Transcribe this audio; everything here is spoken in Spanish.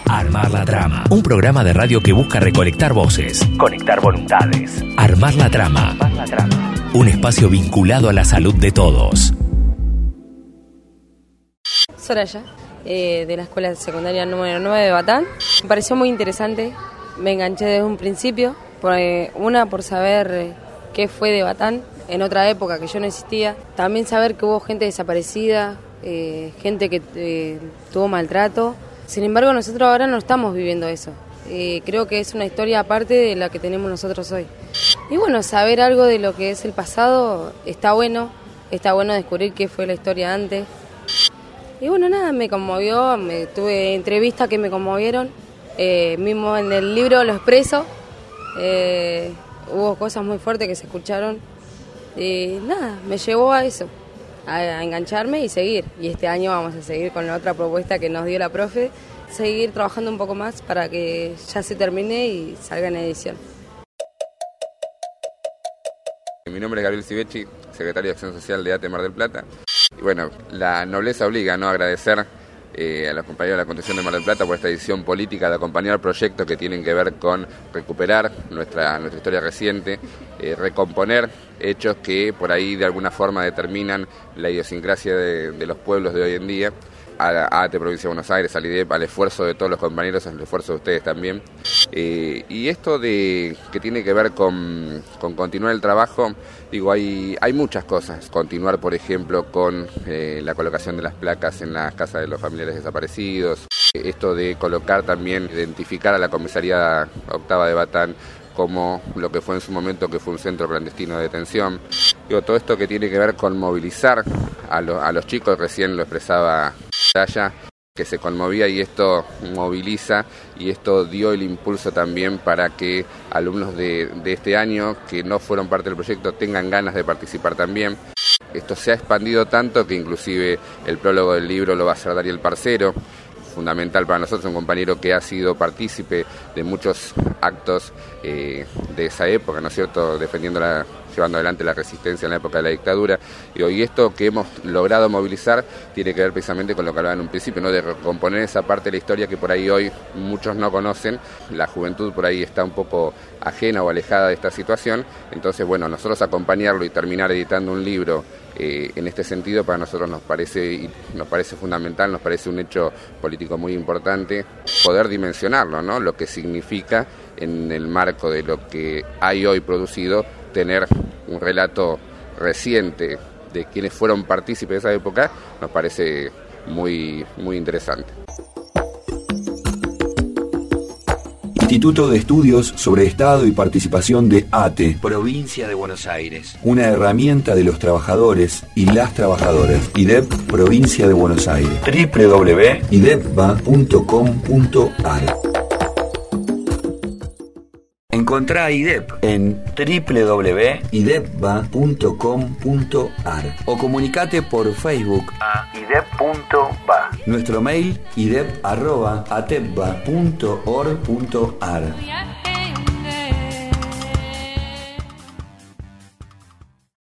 Armar la Trama, un programa de radio que busca recolectar voces, conectar voluntades. Armar la Trama, un espacio vinculado a la salud de todos. Soraya, de la escuela secundaria número 9 de Batán. Me pareció muy interesante, me enganché desde un principio, por saber qué fue de Batán en otra época que yo no existía. También saber que hubo gente desaparecida, gente que tuvo maltrato. Sin embargo, nosotros ahora no estamos viviendo eso. Creo que es una historia aparte de la que tenemos nosotros hoy. Y bueno, saber algo de lo que es el pasado está bueno descubrir qué fue la historia antes. Y bueno, nada, me conmovió, tuve entrevistas que me conmovieron, mismo en el libro lo expreso, hubo cosas muy fuertes que se escucharon, y nada, me llevó a eso, a engancharme y seguir. Y este año vamos a seguir con la otra propuesta que nos dio la profe, seguir trabajando un poco más para que ya se termine y salga en edición. Mi nombre es Gabriel Civechi, secretario de Acción Social de ATE Mar del Plata. Y bueno, la nobleza obliga, ¿no?, a agradecer a los compañeros de la Constitución de Mar del Plata por esta decisión política de acompañar proyectos que tienen que ver con recuperar nuestra historia reciente, recomponer hechos que por ahí de alguna forma determinan la idiosincrasia de los pueblos de hoy en día. A ATE Provincia de Buenos Aires, al IDEP, al esfuerzo de todos los compañeros, al esfuerzo de ustedes también. Y esto que tiene que ver con continuar el trabajo, digo, hay muchas cosas. Continuar, por ejemplo, con la colocación de las placas en las casas de los familiares desaparecidos. Esto de colocar también, identificar a la comisaría octava de Batán como lo que fue en su momento, que fue un centro clandestino de detención. Digo, todo esto que tiene que ver con movilizar a los chicos, recién lo expresaba Daya, que se conmovía, y esto moviliza, y esto dio el impulso también para que alumnos de este año que no fueron parte del proyecto tengan ganas de participar también. Esto se ha expandido tanto que inclusive el prólogo del libro lo va a hacer Dariel Parcero, fundamental para nosotros, un compañero que ha sido partícipe de muchos actos de esa época, ¿no es cierto?, llevando adelante la resistencia en la época de la dictadura. Y esto que hemos logrado movilizar tiene que ver precisamente con lo que hablaba en un principio, ¿no?, de recomponer esa parte de la historia que por ahí hoy muchos no conocen. La juventud por ahí está un poco ajena o alejada de esta situación. Entonces, bueno, nosotros acompañarlo y terminar editando un libro en este sentido, para nosotros nos parece fundamental, nos parece un hecho político muy importante poder dimensionarlo, ¿no?, lo que significa en el marco de lo que hay hoy producido, tener un relato reciente de quienes fueron partícipes de esa época, nos parece muy, muy interesante. Instituto de Estudios sobre Estado y Participación de ATE, Provincia de Buenos Aires. Una herramienta de los trabajadores y las trabajadoras. IDEP, Provincia de Buenos Aires. www.idepba.com.ar. Encontrá IDEP en www.idepba.com.ar o comunicate por Facebook a idep.ba. Nuestro mail idep@atepba.org.ar.